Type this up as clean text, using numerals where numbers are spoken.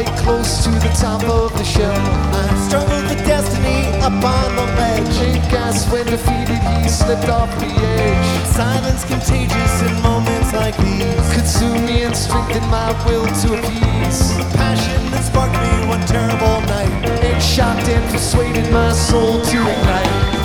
quite close to the top of the shell. I struggled with destiny up on the ledge. Big gas when defeated, he slipped off the edge. Silence contagious in moments like these. Consume me and strengthen my will to appease. Passion that sparked me one terrible night. It shocked and persuaded my soul to ignite.